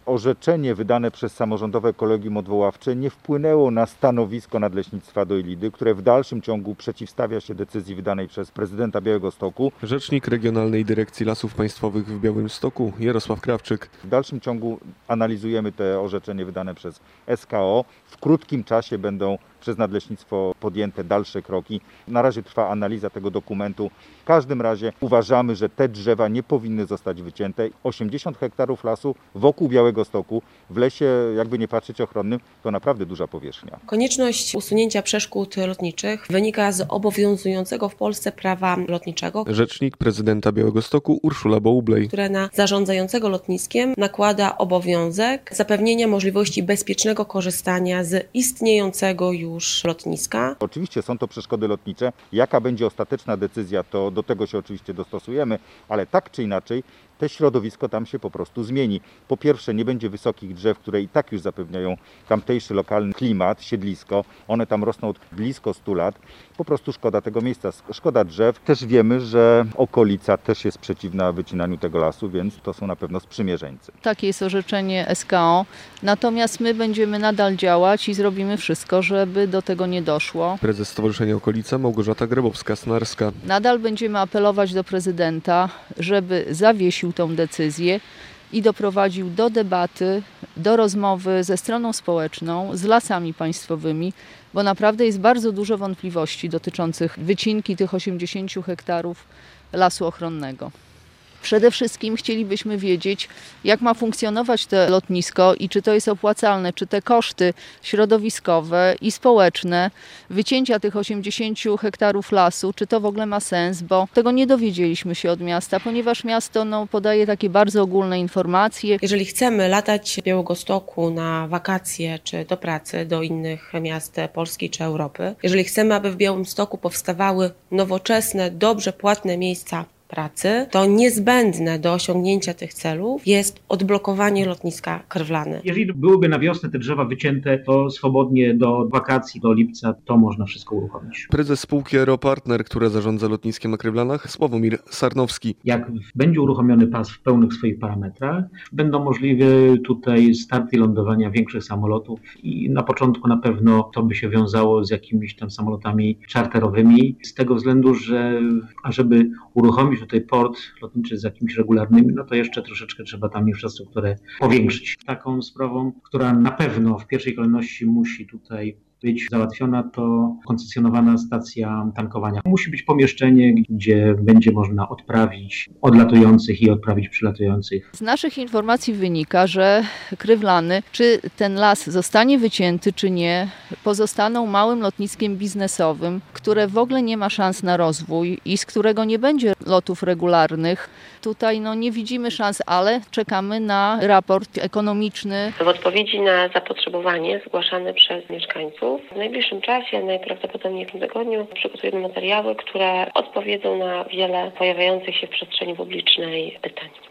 orzeczenie wydane przez samorządowe kolegium odwoławcze nie wpłynęło na stanowisko Nadleśnictwa Dojlidy, które w dalszym ciągu przeciwstawia się decyzji wydanej przez prezydenta Białegostoku. Rzecznik Regionalnej Dyrekcji Lasów Państwowych w Białymstoku Jarosław Krawczyk. W dalszym ciągu analizujemy te orzeczenie wydane przez SKO. W krótkim czasie będą przez Nadleśnictwo podjęte dalsze kroki. Na razie trwa analiza tego dokumentu. W każdym razie uważamy, że te drzewa nie powinny zostać wycięte. 80 hektarów lasu wokół Białegostoku, w lesie, jakby nie patrzeć, ochronnym, to naprawdę duża powierzchnia. Konieczność usunięcia przeszkód lotniczych wynika z obowiązującego w Polsce prawa lotniczego. Rzecznik prezydenta Białegostoku Urszula Bołublej, które na zarządzającego lotniskiem nakłada obowiązek zapewnienia możliwości bezpiecznego korzystania z istniejącego już lotniska. Oczywiście są to przeszkody lotnicze. Jaka będzie ostateczna decyzja, to do tego się oczywiście dostosujemy, ale tak czy inaczej te środowisko tam się po prostu zmieni. Po pierwsze, nie będzie wysokich drzew, które i tak już zapewniają tamtejszy lokalny klimat, siedlisko. One tam rosną od blisko 100 lat. Po prostu szkoda tego miejsca, szkoda drzew. Też wiemy, że okolica też jest przeciwna wycinaniu tego lasu, więc to są na pewno sprzymierzeńcy. Takie jest orzeczenie SKO. Natomiast my będziemy nadal działać i zrobimy wszystko, żeby do tego nie doszło. prezes Stowarzyszenia Okolica Małgorzata Grabowska-Snarska. Nadal będziemy apelować do prezydenta, żeby zawiesił tą decyzję i doprowadził do debaty, do rozmowy ze stroną społeczną, z lasami państwowymi, bo naprawdę jest bardzo dużo wątpliwości dotyczących wycinki tych 80 hektarów lasu ochronnego. Przede wszystkim chcielibyśmy wiedzieć, jak ma funkcjonować to lotnisko i czy to jest opłacalne, czy te koszty środowiskowe i społeczne wycięcia tych 80 hektarów lasu, czy to w ogóle ma sens, bo tego nie dowiedzieliśmy się od miasta, ponieważ miasto podaje takie bardzo ogólne informacje. Jeżeli chcemy latać w Białegostoku na wakacje czy do pracy do innych miast Polski czy Europy, jeżeli chcemy, aby w Białymstoku powstawały nowoczesne, dobrze płatne miejsca pracy, to niezbędne do osiągnięcia tych celów jest odblokowanie lotniska Krwlany. Jeżeli byłyby na wiosnę te drzewa wycięte, to swobodnie do wakacji, do lipca, to można wszystko uruchomić. Prezes spółki Aeropartner, która zarządza lotniskiem na Krywlanach, Sławomir Sarnowski. Jak będzie uruchomiony pas w pełnych swoich parametrach, będą możliwe tutaj starty i lądowania większych samolotów i na początku na pewno to by się wiązało z jakimiś tam samolotami czarterowymi, z tego względu, że ażeby uruchomić tutaj port lotniczy z jakimiś regularnymi, no to jeszcze troszeczkę trzeba tam infrastrukturę powiększyć. Taką sprawą, która na pewno w pierwszej kolejności musi tutaj być załatwiona, to koncesjonowana stacja tankowania. Musi być pomieszczenie, gdzie będzie można odprawić odlatujących i odprawić przylatujących. Z naszych informacji wynika, że Krywlany, czy ten las zostanie wycięty, czy nie, pozostaną małym lotniskiem biznesowym, które w ogóle nie ma szans na rozwój i z którego nie będzie lotów regularnych. Tutaj nie widzimy szans, ale czekamy na raport ekonomiczny. W odpowiedzi na zapotrzebowanie zgłaszane przez mieszkańców w najbliższym czasie, najprawdopodobniej w tym tygodniu, przygotujemy materiały, które odpowiedzą na wiele pojawiających się w przestrzeni publicznej pytań.